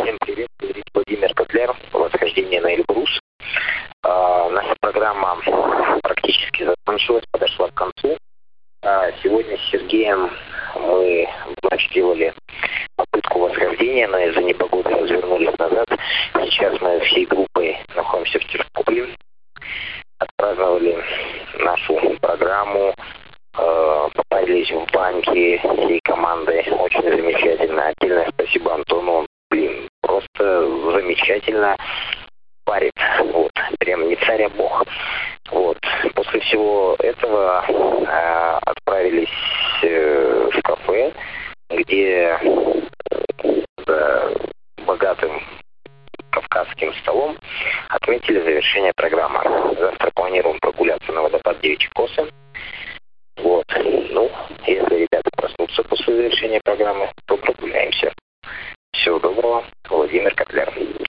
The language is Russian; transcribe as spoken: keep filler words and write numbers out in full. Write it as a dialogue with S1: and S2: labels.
S1: Всем привет, говорит Владимир Котляр, восхождение на Эльбрус. А, наша программа практически закончилась, подошла к концу. А сегодня с Сергеем мы вновь делали попытку восхождения, но из-за непогоды развернулись назад. Сейчас мы всей группой находимся в Тернополе. Отпраздновали нашу программу, э, попались в баньки всей командой. Очень замечательно. Отдельное спасибо Антону. Блин, просто замечательно парит. Вот. Прям не царь, а бог. Вот. После всего этого э, отправились э, в кафе, где за богатым кавказским столом отметили завершение программы. Завтра планируем прогуляться на водопад Девичьи Косы. Вот. Ну, если ребята проснутся после завершения программы, то прогуляемся. Всего доброго. Владимир Котляр.